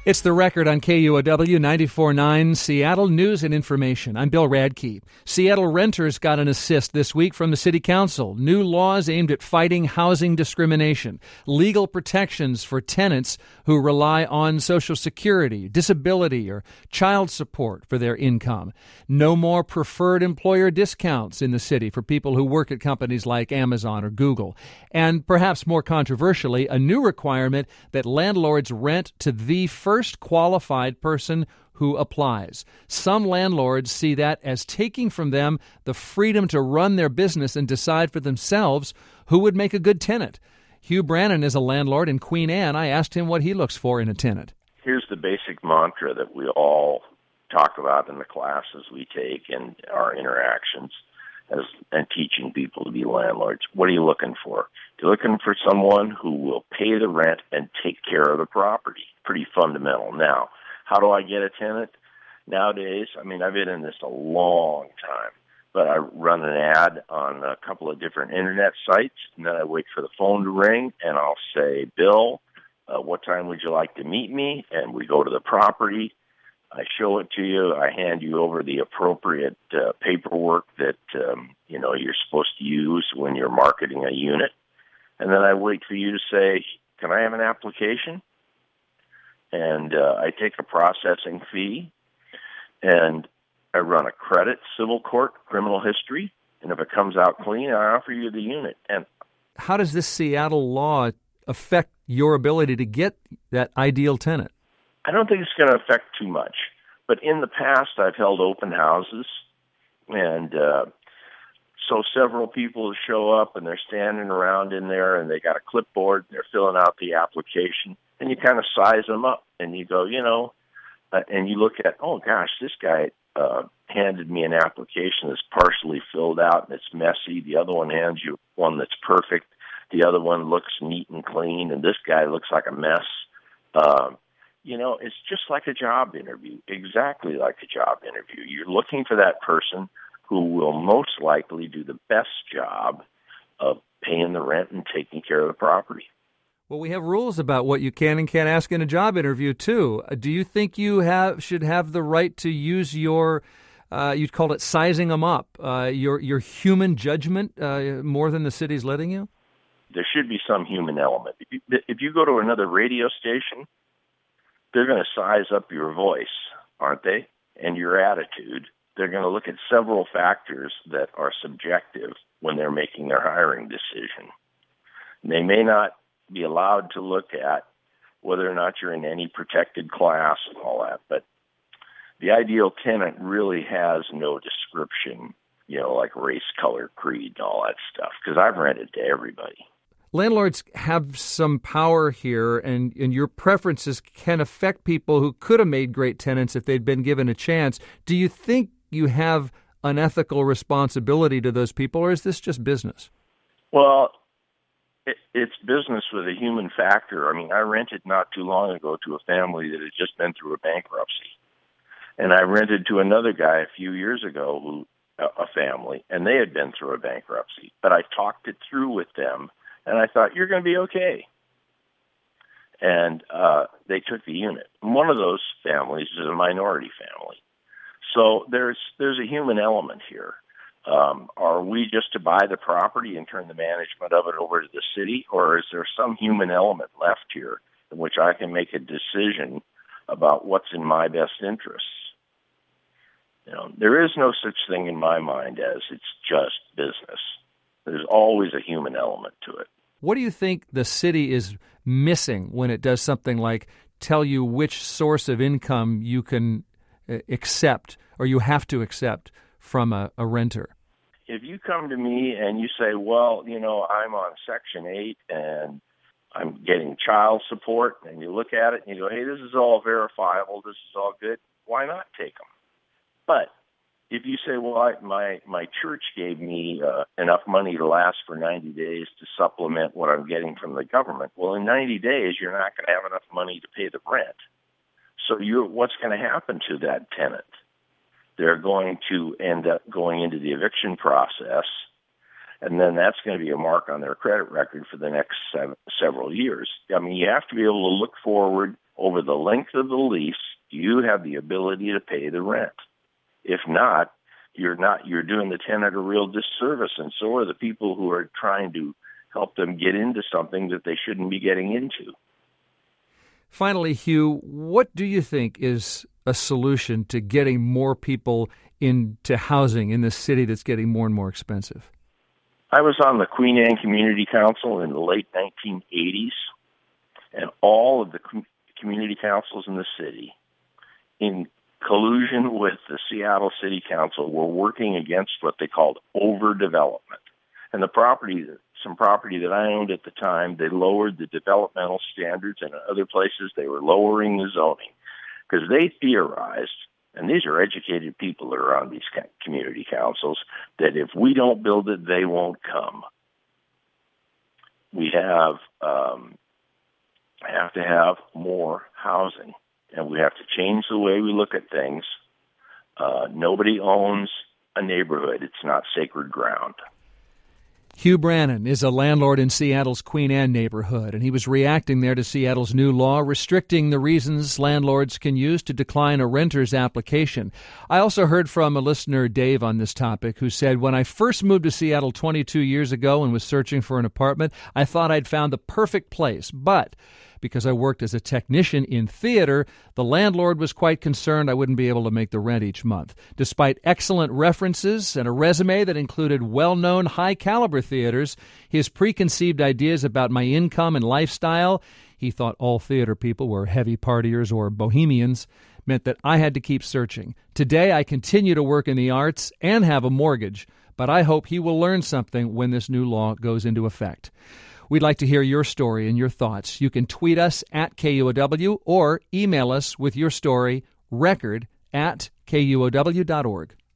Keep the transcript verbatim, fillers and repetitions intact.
It's The Record on K U O W ninety-four point nine, Seattle News and Information. I'm Bill Radke. Seattle renters got an assist this week from the City Council. New laws aimed at fighting housing discrimination, legal protections for tenants who rely on Social Security, disability, or child support for their income. No more preferred employer discounts in the city for people who work at companies like Amazon or Google. And perhaps more controversially, a new requirement that landlords rent to the first First qualified person who applies. Some landlords see that as taking from them the freedom to run their business and decide for themselves who would make a good tenant. Hugh Brannon is a landlord in Queen Anne. I asked him what he looks for in a tenant. Here's the basic mantra that we all talk about in the classes we take and our interactions as and teaching people to be landlords. What are you looking for? You're looking for someone who will pay the rent and take care of the property. Pretty fundamental. Now, how do I get a tenant? Nowadays, I mean, I've been in this a long time, but I run an ad on a couple of different internet sites, and then I wait for the phone to ring, and I'll say, Bill, uh, what time would you like to meet me? And we go to the property. I show it to you. I hand you over the appropriate uh, paperwork that, um, you know, you're supposed to use when you're marketing a unit. And then I wait for you to say, can I have an application? And uh, I take a processing fee, and I run a credit, civil court, criminal history, and if it comes out clean, I offer you the unit. And how does this Seattle law affect your ability to get that ideal tenant? I don't think it's going to affect too much. But in the past, I've held open houses, and uh, so several people show up, and they're standing around in there, and they got a clipboard, and they're filling out the application. And you kind of size them up, and you go, you know, uh, and you look at, oh, gosh, this guy uh, handed me an application that's partially filled out, and it's messy. The other one hands you one that's perfect. The other one looks neat and clean, and this guy looks like a mess. Um, you know, it's just like a job interview, exactly like a job interview. You're looking for that person who will most likely do the best job of paying the rent and taking care of the property. Well, we have rules about what you can and can't ask in a job interview, too. Do you think you have should have the right to use your, uh, you'd call it sizing them up, uh, your your human judgment uh, more than the city's letting you? There should be some human element. If you, if you go to another radio station, they're going to size up your voice, aren't they? And your attitude. They're going to look at several factors that are subjective when they're making their hiring decision. And they may not be allowed to look at whether or not you're in any protected class and all that. But the ideal tenant really has no description, you know, like race, color, creed, and all that stuff, because I've rented to everybody. Landlords have some power here, and, and your preferences can affect people who could have made great tenants if they'd been given a chance. Do you think you have an ethical responsibility to those people, or is this just business? Well, it, it's business with a human factor. I mean, I rented not too long ago to a family that had just been through a bankruptcy. And I rented to another guy a few years ago, who a family, and they had been through a bankruptcy. But I talked it through with them, and I thought, you're going to be okay. And uh, they took the unit. And one of those families is a minority family. So there's there's a human element here. Um, are we just to buy the property and turn the management of it over to the city, or is there some human element left here in which I can make a decision about what's in my best interests? You know, there is no such thing in my mind as it's just business. There's always a human element to it. What do you think the city is missing when it does something like tell you which source of income you can accept or you have to accept from a, a renter? If you come to me and you say, well, you know, I'm on Section eight and I'm getting child support, and you look at it and you go, hey, this is all verifiable, this is all good, why not take them? But if you say, well, I, my, my church gave me uh, enough money to last for ninety days to supplement what I'm getting from the government, well, in ninety days, you're not going to have enough money to pay the rent. So you're, what's going to happen to that tenant? They're going to end up going into the eviction process, and then that's going to be a mark on their credit record for the next seven, several years. I mean, you have to be able to look forward over the length of the lease, you have the ability to pay the rent. If not, you're not, you're doing the tenant a real disservice, and so are the people who are trying to help them get into something that they shouldn't be getting into. Finally, Hugh, what do you think is a solution to getting more people into housing in this city that's getting more and more expensive? I was on the Queen Anne Community Council in the late nineteen eighties, and all of the com- community councils in the city, in collusion with the Seattle City Council, were working against what they called overdevelopment. And the property, some property that I owned at the time, they lowered the developmental standards, and in other places they were lowering the zoning because they theorized, and these are educated people that are on these community councils, that if we don't build it, they won't come. We have um, have to have more housing, and we have to change the way we look at things. Uh, nobody owns a neighborhood. It's not sacred ground. Hugh Brannon is a landlord in Seattle's Queen Anne neighborhood, and he was reacting there to Seattle's new law restricting the reasons landlords can use to decline a renter's application. I also heard from a listener, Dave, on this topic, who said, when I first moved to Seattle twenty-two years ago and was searching for an apartment, I thought I'd found the perfect place, but because I worked as a technician in theater, the landlord was quite concerned I wouldn't be able to make the rent each month. Despite excellent references and a resume that included well-known high-caliber theaters, his preconceived ideas about my income and lifestyle, he thought all theater people were heavy partiers or bohemians, meant that I had to keep searching. Today, I continue to work in the arts and have a mortgage, but I hope he will learn something when this new law goes into effect. We'd like to hear your story and your thoughts. You can tweet us at K U O W or email us with your story, record at K U O W dot org.